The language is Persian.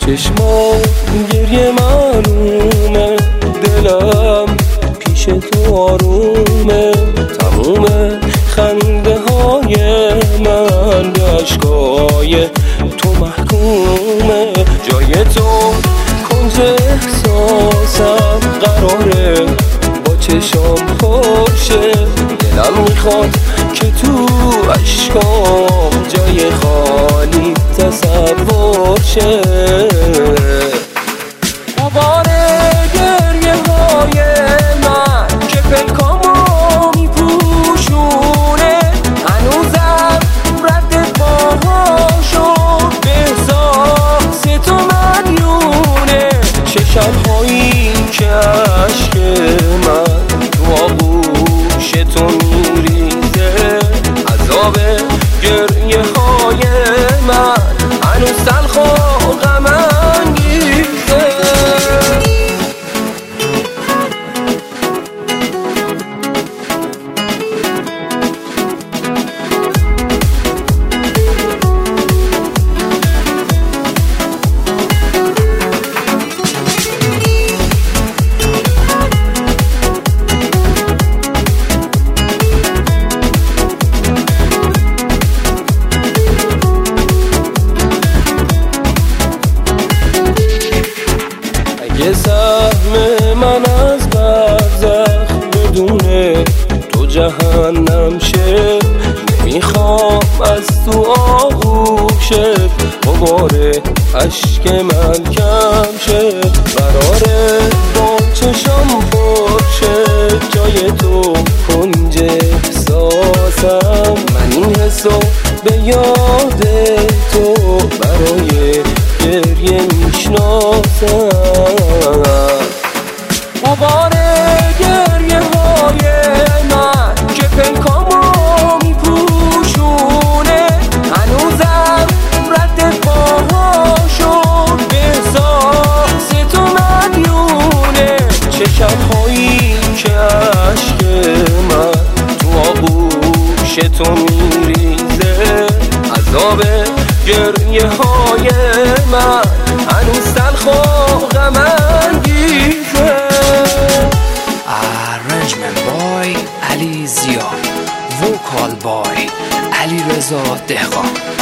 چشمام گریه معلومه، دلم پیش تو آرومه، تموم خنده های من به عشقای تو محکومه. جای تو کنج احساسم قراره با چشام خوشه، دلم میخواد که تو عشقام جای خالی تصور شه. غبار گریه های من که پیکامو میپوشونه، هنوزم رد پاهاشو به احساس تو مدیونه. چه شبهایی که عشق من تو آغوش تو میریزه، عذاب گریه های من هنوز تلخ و غم انگیزه. یه سهم من از برزخ بدونه تو جهنم شه، نمیخوام از تو آغوشت غبار عشق من کم شه. قراره با چشم پرشه جای تو کنج احساسم، من این حسو به یاد تو برای گریه میشناسم. غبار گریه های من که پیکامو میپوشونه، هنوزم رد پاهاشو به احساس تو مدیونه. چه شبهایی که عشق من تو آغوش تو میریزه، عذاب گریه های من هنوز تلخ و غم انگیزه. Arrangement boy علی زیا، وکال بای علی رضا دهقان.